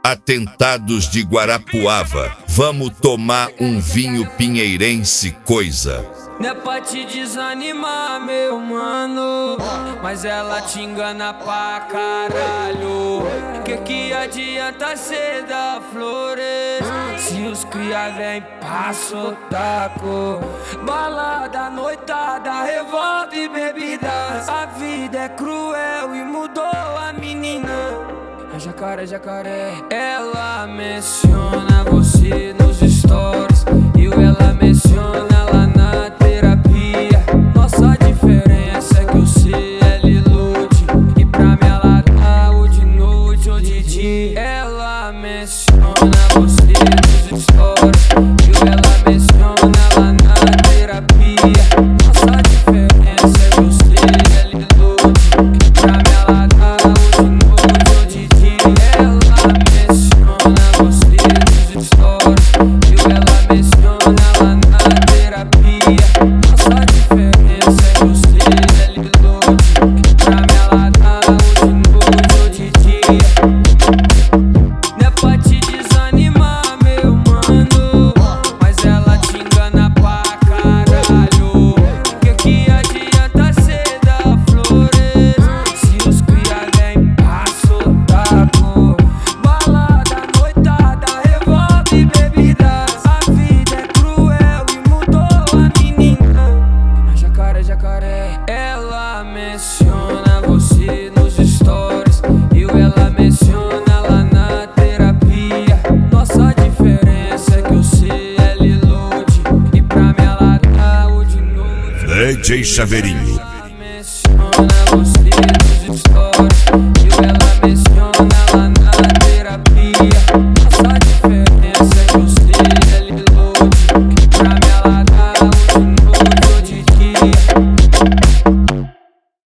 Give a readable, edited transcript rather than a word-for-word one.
Atentados de Guarapuava, vamos tomar um vinho pinheirense, coisa. Não é pra te desanimar, meu mano, mas ela te engana pra caralho. Que adianta cê dar flores se os cria vem pra sotaco? Balada, noitada, revolta e bebidas. A vida é cruel e mudou a menina. É jacaré, jacaré. Ela menciona você nos stories e ela menciona lá na terapia. Nossa diferença é que o CL ilude e pra mim ela dá ou de noite ou de dia. Ela menciona você nos stories e ela menciona lá na terapia. Nossa diferença é que o CL ilude e pra mim ela dá ou de noite ou de dia. Ela menciona você nos stories e ela menciona lá na terapia. Nossa diferença é que o CL ilude e pra mim ela dá ou de noite ou de dia. Não é pra te desanimar, meu mano, mas ela te engana pra caralho. Que adianta cê dar flores se os cria vem pra sotaco? Balada, noitada, revolta e bebidas. A vida é cruel e mudou a menina. É jacaré, jacaré. Ela menciona você nos stories e ela menciona lá na terapia. Nossa diferença é que o CL ilude e pra mim ela dá o de noite. DJ Chaveirinho.